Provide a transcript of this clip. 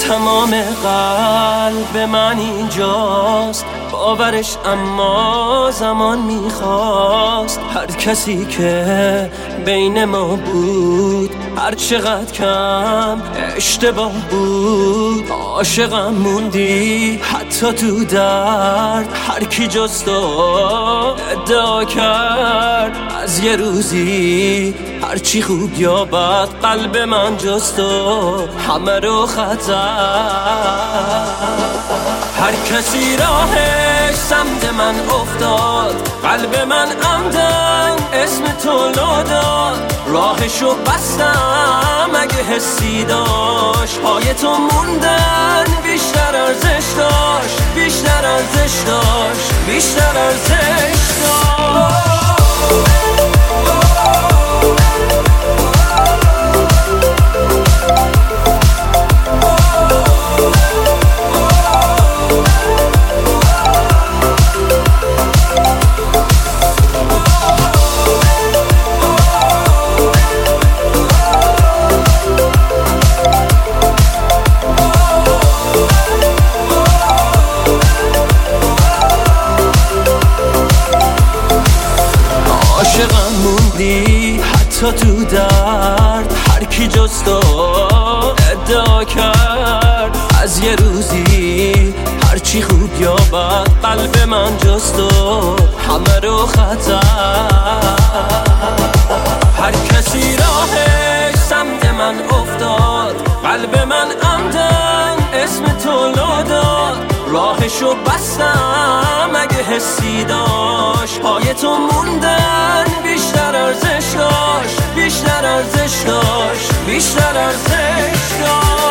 تمام قلب من اینجاست، باورش اما زمان میخواست. هر کسی که بین ما بود هر چقدر کم اشتباه بود، عاشقم موندی حتی تو درد. هر کی جز تو ادعا کرد از یه روزی هرچی خوب یا بد قلب من جز تو همه رو خطر. هر کسی راهش سمت من افتاد، قلب من عمدن اسم تو داد. راهشو بستم اگه حسی داشت، پای تو موندن بیشتر ارزش داشت، بیشتر ارزش داشت، بیشتر ارزش داشت. عاشقم موندی حتی تو درد. هر کی جز تو ادعا کرد از یه روزی هرچی خوب یا بد قلب من جز تو همه رو خطر. هر کسی راهش سمت من افتاد، قلب من عمدن اسم تو داد. راهشو بستم اگه حسی داشت، پای تو موندن بیشتر ارزش داشت، بیشتر ارزش داشت، بیشتر ارزش داشت.